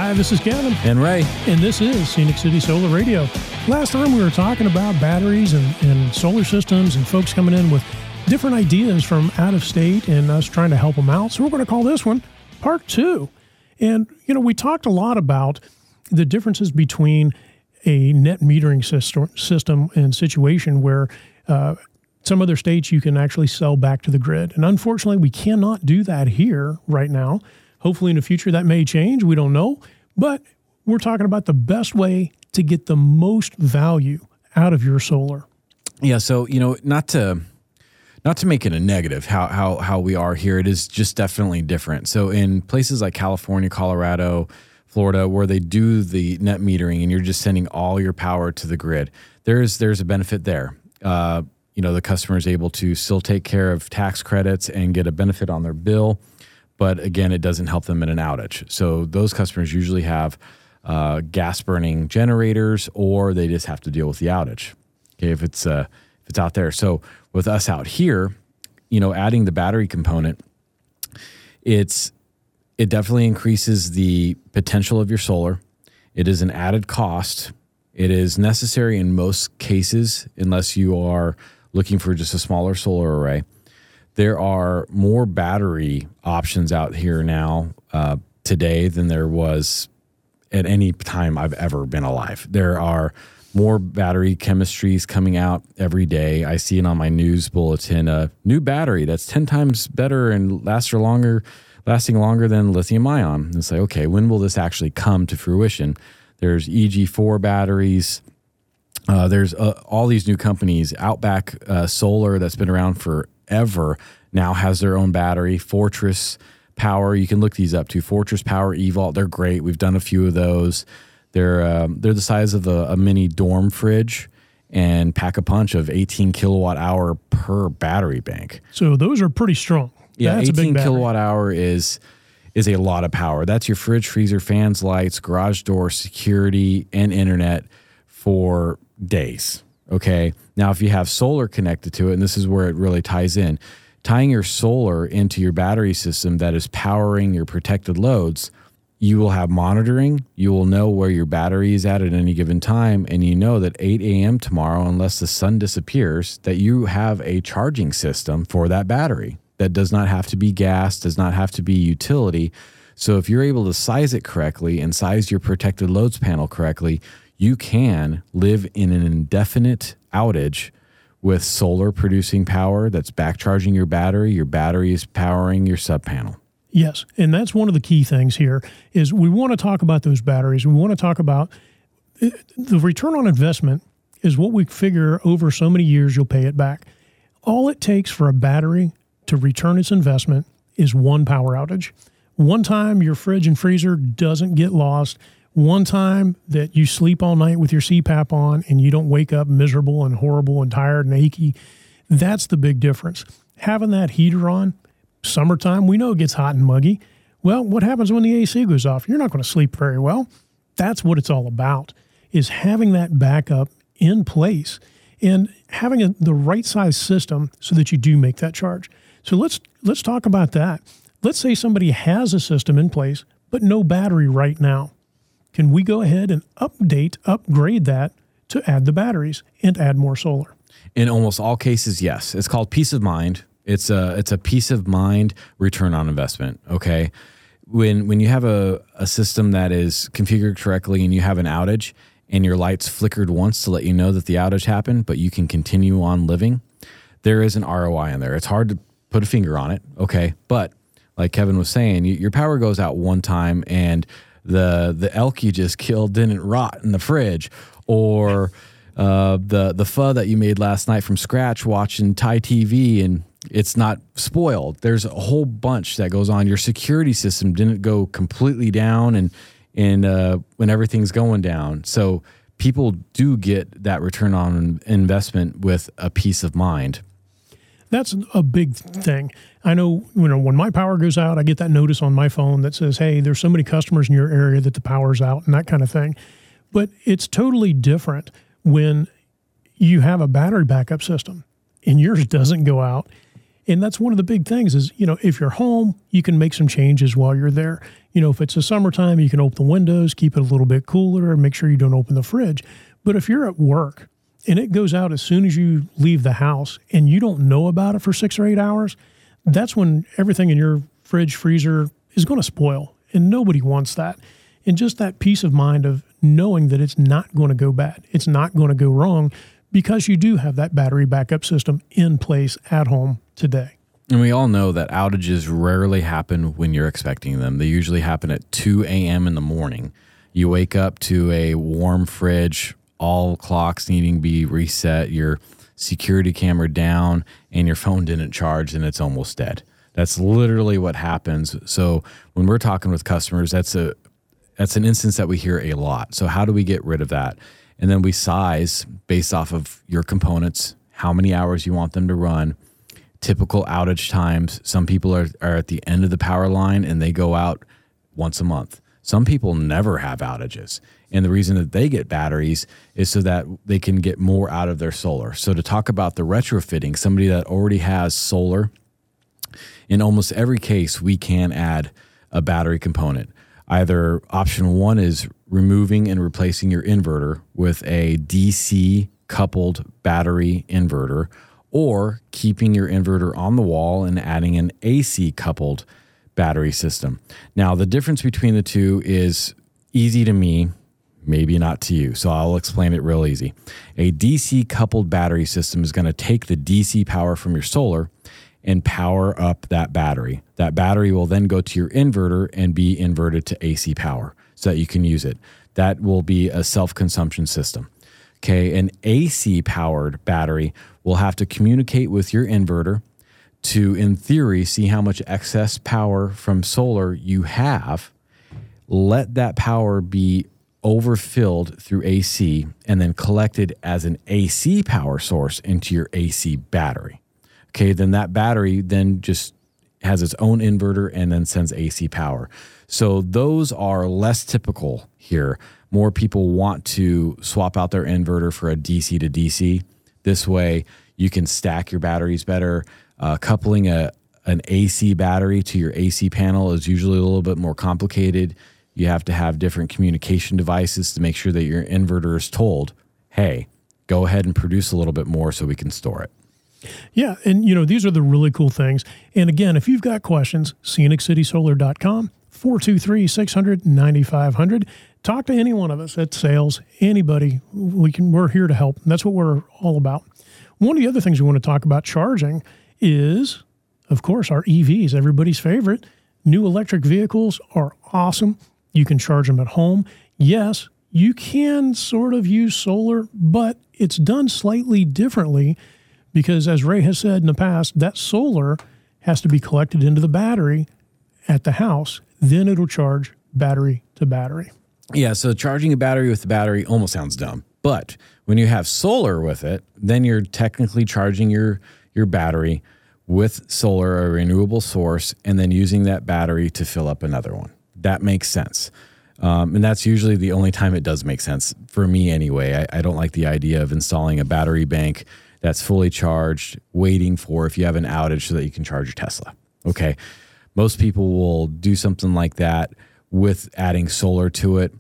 Hi, this is Kevin. And Ray. And this is Scenic City Solar Radio. Last time we were talking about batteries and solar systems and folks coming in with different ideas from out of state and us trying to help them out. So we're going to call this one Part 2. And, we talked a lot about the differences between a net metering system and situation where some other states you can actually sell back to the grid. And unfortunately, we cannot do that here right now. Hopefully in the future that may change. We don't know. But we're talking about the best way to get the most value out of your solar. Yeah, so, not to make it a negative, how we are here, it is just definitely different. So in places like California, Colorado, Florida, where they do the net metering and you're just sending all your power to the grid, there's a benefit there. The customer is able to still take care of tax credits and get a benefit on their bill. But again, it doesn't help them in an outage. So those customers usually have gas burning generators, or they just have to deal with the outage. Okay, if it's out there. So with us out here, adding the battery component, it definitely increases the potential of your solar. It is an added cost. It is necessary in most cases, unless you are looking for just a smaller solar array. There are more battery options out here now today than there was at any time I've ever been alive. There are more battery chemistries coming out every day. I see it on my news bulletin, a new battery that's 10 times better and lasting longer than lithium ion. It's like, okay, when will this actually come to fruition? There's EG4 batteries. There's all these new companies. Outback Solar, that's been around forever, now has their own battery. Fortress Power, you can look these up too. Fortress Power, eVault, they're great. We've done a few of those. They're the size of a mini dorm fridge and pack a punch of 18 kilowatt hour per battery bank. So those are pretty strong. Yeah, that's 18 kilowatt hour is a lot of power. That's your fridge, freezer, fans, lights, garage door, security, and internet for days. Okay. Now, if you have solar connected to it, and this is where it really ties in, tying your solar into your battery system that is powering your protected loads, you will have monitoring. You will know where your battery is at any given time. And you know that 8 a.m. tomorrow, unless the sun disappears, that you have a charging system for that battery that does not have to be gas, does not have to be utility. So if you're able to size it correctly and size your protected loads panel correctly, you can live in an indefinite outage with solar producing power that's back charging your battery. Your battery is powering your sub panel. Yes, and that's one of the key things here is we want to talk about those batteries. We want to talk about the return on investment is what we figure over so many years you'll pay it back. All it takes for a battery to return its investment is one power outage. One time your fridge and freezer doesn't get lost. One time that you sleep all night with your CPAP on and you don't wake up miserable and horrible and tired and achy. That's the big difference. Having that heater on, summertime, we know it gets hot and muggy. Well, what happens when the AC goes off? You're not going to sleep very well. That's what it's all about, is having that backup in place and having the right size system so that you do make that charge. So let's talk about that. Let's say somebody has a system in place, but no battery right now. Can we go ahead and upgrade that to add the batteries and add more solar? In almost all cases, yes. It's called peace of mind. It's a peace of mind return on investment. Okay, when you have a system that is configured correctly and you have an outage and your lights flickered once to let you know that the outage happened, but you can continue on living, there is an ROI in there. It's hard to put a finger on it. Okay, but like Kevin was saying, your power goes out one time and the elk you just killed didn't rot in the fridge, or the pho that you made last night from scratch watching Thai TV and it's not spoiled. There's a whole bunch that goes on. Your security system didn't go completely down and when everything's going down. So people do get that return on investment with a peace of mind. That's a big thing. I know, when my power goes out, I get that notice on my phone that says, hey, there's so many customers in your area that the power's out and that kind of thing. But it's totally different when you have a battery backup system and yours doesn't go out. And that's one of the big things is, if you're home, you can make some changes while you're there. If it's the summertime, you can open the windows, keep it a little bit cooler, and make sure you don't open the fridge. But if you're at work and it goes out as soon as you leave the house and you don't know about it for 6 or 8 hours, that's when everything in your fridge, freezer is going to spoil. And nobody wants that. And just that peace of mind of knowing that it's not going to go bad. It's not going to go wrong because you do have that battery backup system in place at home today. And we all know that outages rarely happen when you're expecting them. They usually happen at 2 a.m. in the morning. You wake up to a warm fridge, all clocks needing to be reset, your security camera down, and your phone didn't charge and it's almost dead. That's literally what happens. So when we're talking with customers, that's an instance that we hear a lot. So how do we get rid of that? And then we size based off of your components, how many hours you want them to run, typical outage times. Some people are at the end of the power line and they go out once a month. Some people never have outages. And the reason that they get batteries is so that they can get more out of their solar. So to talk about the retrofitting, somebody that already has solar, in almost every case, we can add a battery component. Either option one is removing and replacing your inverter with a DC coupled battery inverter, or keeping your inverter on the wall and adding an AC coupled battery system. Now, the difference between the two is easy to me, maybe not to you. So I'll explain it real easy. A DC coupled battery system is going to take the DC power from your solar and power up that battery. That battery will then go to your inverter and be inverted to AC power so that you can use it. That will be a self-consumption system. Okay, an AC powered battery will have to communicate with your inverter to, in theory, see how much excess power from solar you have. Let that power be overfilled through AC and then collected as an AC power source into your AC battery. Okay, then that battery then just has its own inverter and then sends AC power. So those are less typical here. More people want to swap out their inverter for a DC to DC. This way you can stack your batteries better. Coupling an AC battery to your AC panel is usually a little bit more complicated. You have to have different communication devices to make sure that your inverter is told, hey, go ahead and produce a little bit more so we can store it. Yeah, and these are the really cool things. And again, if you've got questions, ScenicCitySolar.com, 423-600-9500. Talk to any one of us at sales, anybody. We're here to help. That's what we're all about. One of the other things we want to talk about charging is, of course, our EVs, everybody's favorite. New electric vehicles are awesome. You can charge them at home. Yes, you can sort of use solar, but it's done slightly differently because, as Ray has said in the past, that solar has to be collected into the battery at the house. Then it'll charge battery to battery. Yeah, so charging a battery with the battery almost sounds dumb. But when you have solar with it, then you're technically charging your battery with solar, a renewable source, and then using that battery to fill up another one. That makes sense. And that's usually the only time it does make sense, for me anyway. I don't like the idea of installing a battery bank that's fully charged, waiting for if you have an outage so that you can charge your Tesla. Okay, most people will do something like that with adding solar to it.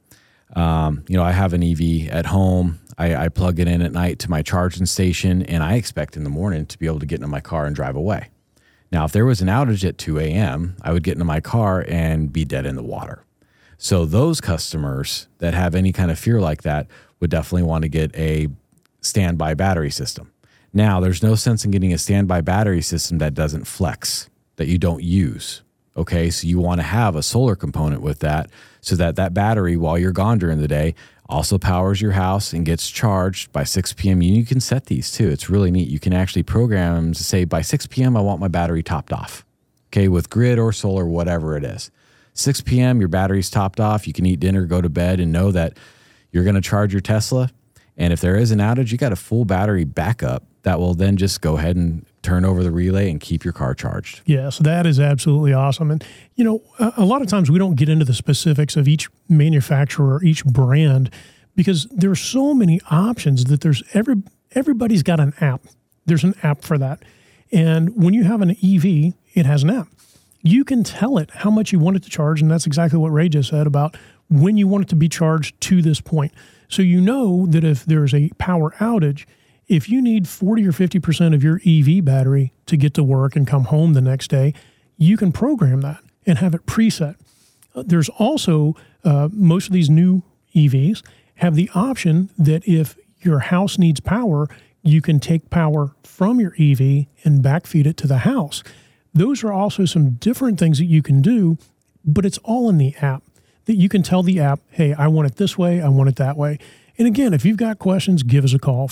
I have an EV at home. I plug it in at night to my charging station, and I expect in the morning to be able to get into my car and drive away. Now, if there was an outage at 2 a.m., I would get into my car and be dead in the water. So those customers that have any kind of fear like that would definitely want to get a standby battery system. Now, there's no sense in getting a standby battery system that doesn't flex, that you don't use. Okay, so you want to have a solar component with that so that that battery, while you're gone during the day, also powers your house and gets charged by 6 p.m. You can set these too. It's really neat. You can actually program them to say by 6 p.m. I want my battery topped off. Okay, with grid or solar, whatever it is. 6 p.m. your battery's topped off. You can eat dinner, go to bed, and know that you're going to charge your Tesla. And if there is an outage, you got a full battery backup that will then just go ahead and turn over the relay and keep your car charged. Yes, that is absolutely awesome. And, a lot of times we don't get into the specifics of each manufacturer, each brand, because there's so many options that everybody's got an app. There's an app for that. And when you have an EV, it has an app. You can tell it how much you want it to charge, and that's exactly what Ray just said about when you want it to be charged to this point. So you know that if there's a power outage, if you need 40 or 50% of your EV battery to get to work and come home the next day, you can program that and have it preset. There's also, most of these new EVs have the option that if your house needs power, you can take power from your EV and backfeed it to the house. Those are also some different things that you can do, but it's all in the app. That you can tell the app, hey, I want it this way, I want it that way. And again, if you've got questions, give us a call,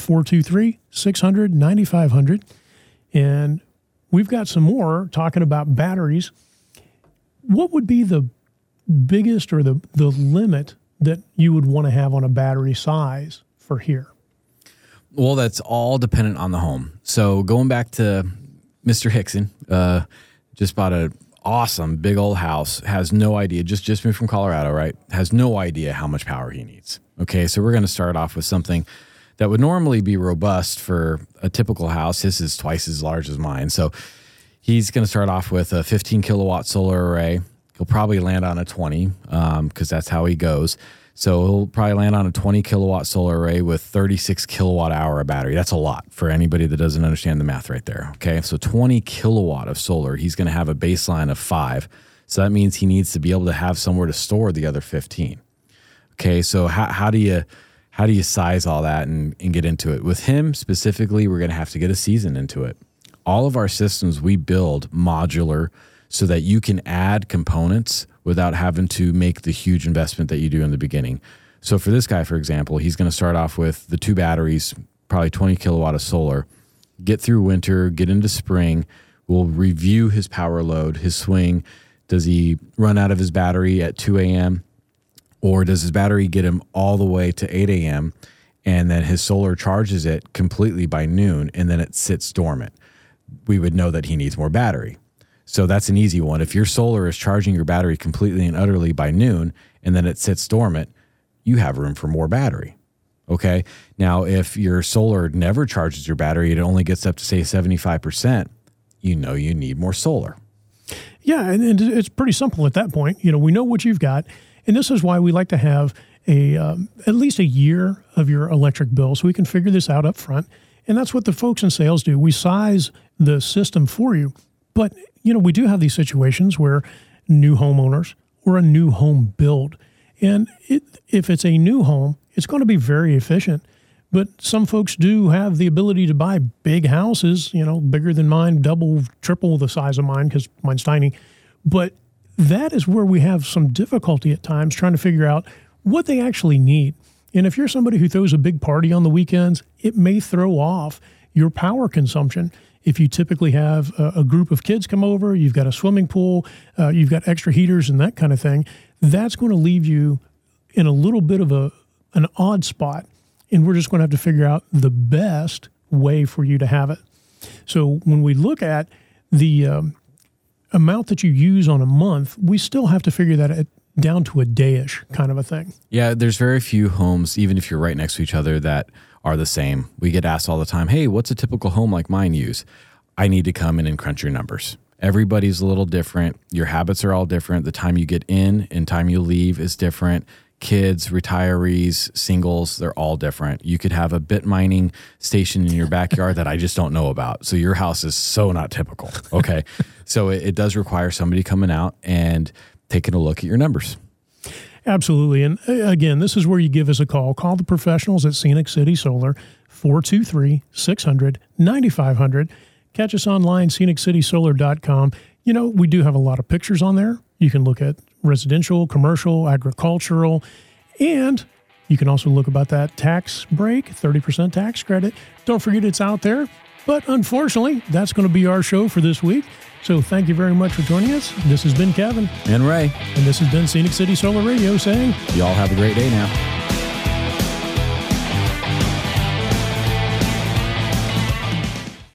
423-600-9500. And we've got some more talking about batteries. What would be the biggest or the limit that you would want to have on a battery size for here? Well, that's all dependent on the home. So going back to Mr. Hickson, just bought an awesome big old house, has no idea, just moved from Colorado, right? Has no idea how much power he needs. Okay, so we're going to start off with something that would normally be robust for a typical house. His is twice as large as mine. So he's going to start off with a 15 kilowatt solar array. He'll probably land on a 20 because that's how he goes. So he'll probably land on a 20 kilowatt solar array with 36 kilowatt hour of battery. That's a lot for anybody that doesn't understand the math right there. Okay, so 20 kilowatt of solar, he's going to have a baseline of 5. So that means he needs to be able to have somewhere to store the other 15. Okay, so how do you size all that and get into it? With him specifically, we're going to have to get a season into it. All of our systems we build modular so that you can add components without having to make the huge investment that you do in the beginning. So for this guy, for example, he's going to start off with the 2 batteries, probably 20 kilowatt of solar, get through winter, get into spring. We'll review his power load, his swing. Does he run out of his battery at 2 a.m.? Or does his battery get him all the way to 8 a.m. and then his solar charges it completely by noon and then it sits dormant? We would know that he needs more battery. So that's an easy one. If your solar is charging your battery completely and utterly by noon and then it sits dormant, you have room for more battery. Okay. Now, if your solar never charges your battery, it only gets up to say 75%, you know you need more solar. Yeah, and it's pretty simple at that point. You know, we know what you've got. And this is why we like to have at least a year of your electric bill so we can figure this out up front. And that's what the folks in sales do. We size the system for you. But, you know, we do have these situations where new homeowners or a new home build. And if it's a new home, it's going to be very efficient. But some folks do have the ability to buy big houses, you know, bigger than mine, double, triple the size of mine because mine's tiny. But that is where we have some difficulty at times trying to figure out what they actually need. And if you're somebody who throws a big party on the weekends, it may throw off your power consumption. If you typically have a group of kids come over, you've got a swimming pool, you've got extra heaters and that kind of thing, that's going to leave you in a little bit of an odd spot. And we're just going to have to figure out the best way for you to have it. So when we look at the amount that you use on a month, we still have to figure that down to a day-ish kind of a thing. Yeah, there's very few homes, even if you're right next to each other, that are the same. We get asked all the time, hey, what's a typical home like mine use? I need to come in and crunch your numbers. Everybody's a little different. Your habits are all different. The time you get in and time you leave is different. Kids, retirees, singles, they're all different. You could have a bit mining station in your backyard that I just don't know about. So your house is so not typical. Okay. So it does require somebody coming out and taking a look at your numbers. Absolutely. And again, this is where you give us a call. Call the professionals at Scenic City Solar, 423-600-9500. Catch us online, sceniccitysolar.com. You know, we do have a lot of pictures on there. You can look at residential, commercial, agricultural, and you can also look about that tax break, 30% tax credit. Don't forget it's out there. But unfortunately, that's going to be our show for this week. So thank you very much for joining us. This has been Kevin. And Ray. And this has been Scenic City Solar Radio saying, y'all have a great day now.